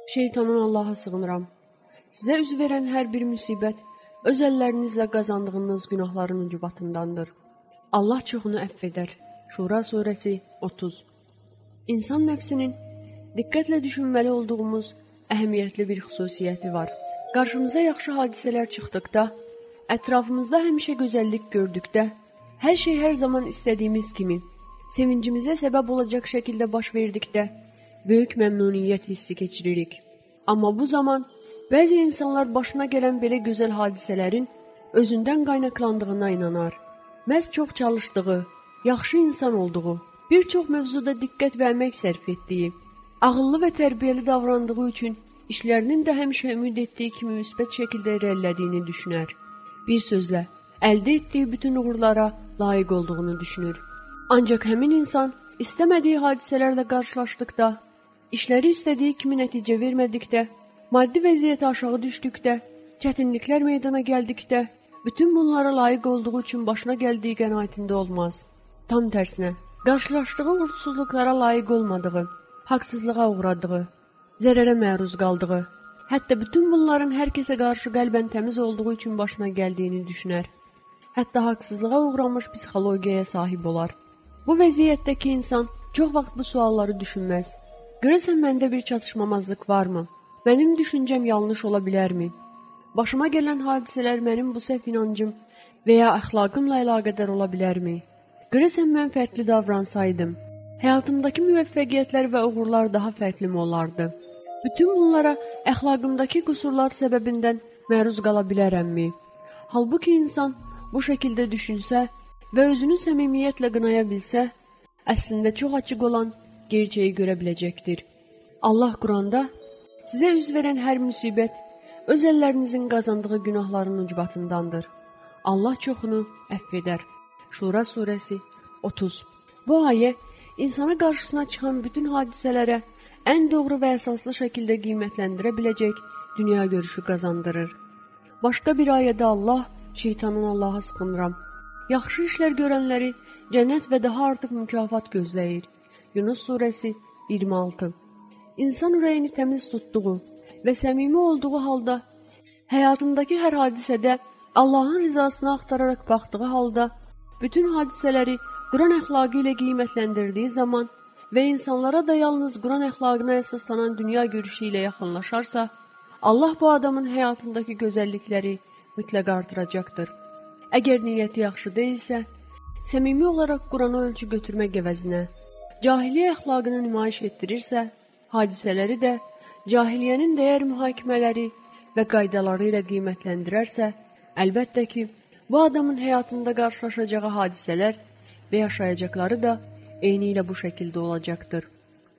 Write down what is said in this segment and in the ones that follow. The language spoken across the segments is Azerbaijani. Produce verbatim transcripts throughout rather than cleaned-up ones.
Şeytanın Allaha sığınıram. Sizə üz verən hər bir müsibət öz əllərinizlə qazandığınız günahların ucubatındandır. Allah çoxunu əfv edər. Şura surəsi otuz. İnsan nəfsinin diqqətlə düşünməli olduğumuz əhəmiyyətli bir xüsusiyyəti var. Qarşımıza yaxşı hadisələr çıxdıqda, ətrafımızda həmişə gözəllik gördükdə, hər şey hər zaman istədiyimiz kimi, sevincimizə səbəb olacaq şəkildə baş verdikdə, böyük məmnuniyyət hissi keçiririk. Amma bu zaman bəzi insanlar başına gələn belə gözəl hadisələrin özündən qaynaqlandığına inanar. Məhz çox çalışdığı, yaxşı insan olduğu, bir çox mövzuda diqqət və əmək sərf etdiyi, ağıllı və tərbiyəli davrandığı üçün işlərinin də həmişə ümid etdiyi kimi müsbət şəkildə irəlilədiyini düşünər. Bir sözlə, əldə etdiyi bütün uğurlara layiq olduğunu düşünür. Ancaq həmin insan istəmədiyi hadisələrlə qarşılaşdıqda, işləri istədiyi kimi nəticə vermədikdə, maddi vəziyyəti aşağı düşdükdə, çətinliklər meydana gəldikdə, bütün bunlara layiq olduğu üçün başına gəldiyi qənaətində olmaz. Tam tərsinə, qarşılaşdığı uğursuzluqlara layiq olmadığı, haqsızlığa uğradığı, zərərə məruz qaldığı, hətta bütün bunların hər kəsə qarşı qəlbən təmiz olduğu üçün başına gəldiyini düşünər. Hətta haqsızlığa uğramış psixologiyaya sahib olar. Bu vəziyyətdəki insan çox vaxt bu sualları düşünməz. Görəsən məndə bir çatışmamazlıq varmı? Mənim düşüncəm yanlış ola bilərmi? Başıma gələn hadisələr mənim bu səhv inancım və ya əxlaqımla əlaqədar ola bilərmi? Görəsən mən fərqli davransaydım, həyatımdakı müvəffəqiyyətlər və uğurlar daha fərqli mi olardı? Bütün bunlara əxlaqımdakı qüsurlar səbəbindən məruz qala bilərəmmi? Halbuki insan bu şəkildə düşünsə və özünü səmimiyyətlə qınaya bilsə, əslində çox açıq olan gerçəyi görə biləcəkdir. Allah Quranda sizə üz verən hər müsibət öz əllərinizin qazandığı günahların ucbatındandır. Allah çoxunu əfv edər. Şura surəsi otuz. Bu ayə insana qarşısına çıxan bütün hadisələrə ən doğru və əsaslı şəkildə qiymətləndirə biləcək dünya görüşü qazandırır. Başqa bir ayədə Allah, şeytanın Allaha sığınıram, yaxşı işlər görənləri cənnət və daha artıq mükafat gözləyir. Yunus surəsi iyirmi altı. İnsan ürəyini təmiz tutduğu və səmimi olduğu halda, həyatındakı hər hadisədə Allahın rizasını axtararaq baxdığı halda, bütün hadisələri Quran əxlaqı ilə qiymətləndirdiyi zaman və insanlara da yalnız Quran əxlaqına əsaslanan dünya görüşü ilə yaxınlaşarsa, Allah bu adamın həyatındakı gözəllikləri mütləq artıracaqdır. Əgər niyyəti yaxşı deyilsə, səmimi olaraq Qurana ölçü götürmək əvəzinə, cahiliyyə əxlaqını nümayiş etdirirsə, hadisələri də cahiliyyənin dəyər mühakimələri və qaydaları ilə qiymətləndirərsə, əlbəttə ki, bu adamın həyatında qarşılaşacağı hadisələr və yaşayacaqları da eyni ilə bu şəkildə olacaqdır.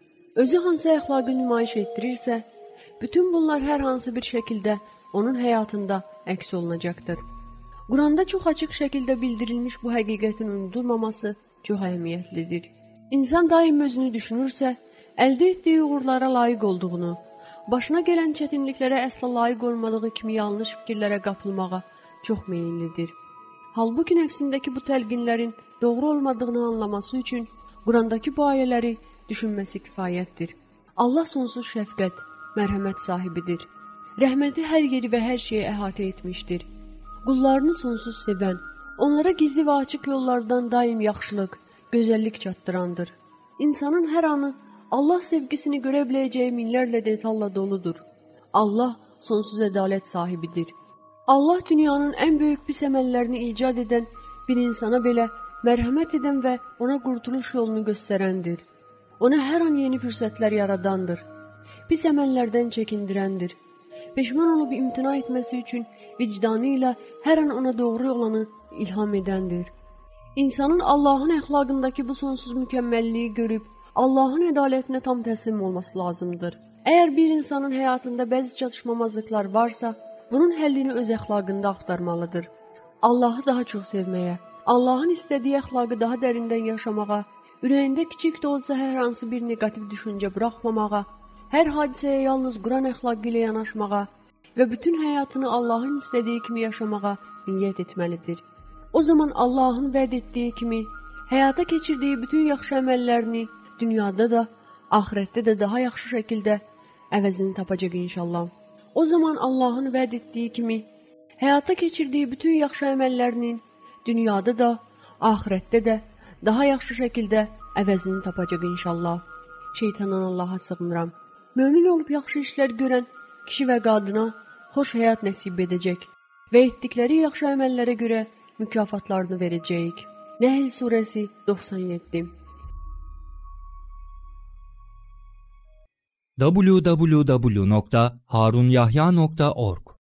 Özü hansı əxlaqı nümayiş etdirirsə, bütün bunlar hər hansı bir şəkildə onun həyatında əks olunacaqdır. Quranda çox açıq şəkildə bildirilmiş bu həqiqətin unudulmaması çox əhəmiyyətlidir. İnsan daim özünü düşünürsə, əldə etdiyi uğurlara layiq olduğunu, başına gələn çətinliklərə əsla layiq olmadığı kimi yanlış fikirlərə qapılmağa çox meyillidir. Halbuki nəfsindəki bu təlqinlərin doğru olmadığını anlaması üçün Qurandakı bu ayələri düşünməsi kifayətdir. Allah sonsuz şəfqət, mərhəmət sahibidir. Rəhməti hər yeri və hər şeyi əhatə etmişdir. Qullarını sonsuz sevən, onlara gizli və açıq yollardan daim yaxşılıq, gözəllik çatdırandır. İnsanın hər anı Allah sevgisini görə biləcəyi minlərlə detalla doludur. Allah sonsuz ədalət sahibidir. Allah dünyanın ən böyük pis əməllərini icad edən bir insana belə mərhəmət edən və ona qurtuluş yolunu göstərəndir. Ona hər an yeni fürsətlər yaradandır. Pis əməllərdən çəkindirəndir. Peşman olub imtina etməsi üçün vicdanı ilə hər an ona doğru olanı ilham edəndir. İnsanın Allahın əxlaqındakı bu sonsuz mükəmməlliyi görüb, Allahın ədalətinə tam təslim olması lazımdır. Əgər bir insanın həyatında bəzi çatışmamazlıqlar varsa, bunun həllini öz əxlaqında axtarmalıdır. Allahı daha çox sevməyə, Allahın istədiyi əxlaqı daha dərindən yaşamağa, ürəyində kiçik də olsa hər hansı bir negativ düşüncə buraxmamağa, hər hadisəyə yalnız Quran əxlaqı ilə yanaşmağa və bütün həyatını Allahın istədiyi kimi yaşamağa niyyət etməlidir. O zaman Allahın vəd etdiyi kimi həyata keçirdiyi bütün yaxşı əməllərini dünyada da, axirətdə də daha yaxşı şəkildə əvəzini tapacaq inşallah. O zaman Allahın vəd etdiyi kimi həyata keçirdiyi bütün yaxşı əməllərinin dünyada da, axirətdə də daha yaxşı şəkildə əvəzini tapacaq inşallah. Şeytandan Allaha sığınıram. Mömin olub yaxşı işlər görən kişi və qadına xoş həyat nəsib edəcək və etdikləri yaxşı əməllərə görə mükafatlarını verəcəyik. Nəhl surəsi doxsan yeddi. double-u double-u double-u nokta harunyahya nokta org